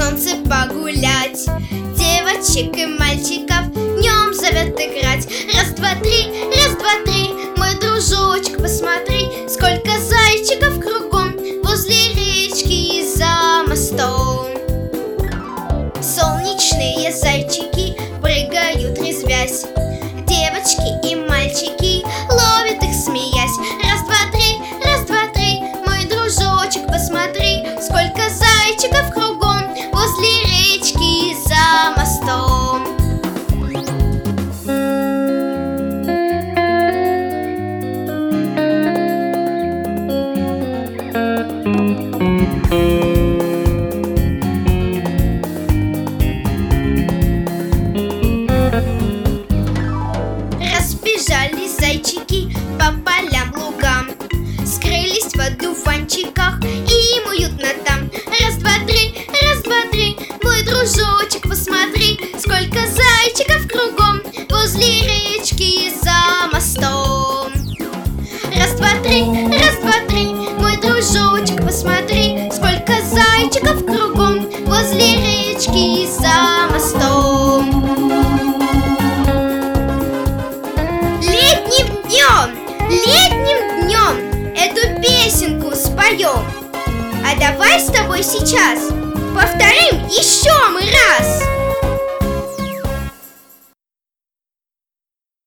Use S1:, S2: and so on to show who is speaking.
S1: солнце погулять. Девочек и мальчиков днем зовет играть. Раз, два, три, раз, два, три. Мой дружочек, посмотри, сколько зайчиков кругом возле речки и за мостом. Солнечные зайчики прыгают, резвясь. Девочки и мальчики ловят их, смеясь. Раз, два, три, раз, два, три. Мой дружочек, посмотри, сколько зайчиков кругом возле речки и за мостом. Разбежали зайчики по полям, лугам, скрылись в одуванчиках и им уютно там. Раз, два, три, раз, два, три. Мой дружочек, посмотри, сколько зайчиков кругом возле речки и за мостом. Раз, два, три, раз, два, три. Мой дружочек, посмотри, сколько зайчиков кругом возле речки и за мостом. Летним днем эту песенку споем. А давай с тобой сейчас повторим еще мы раз.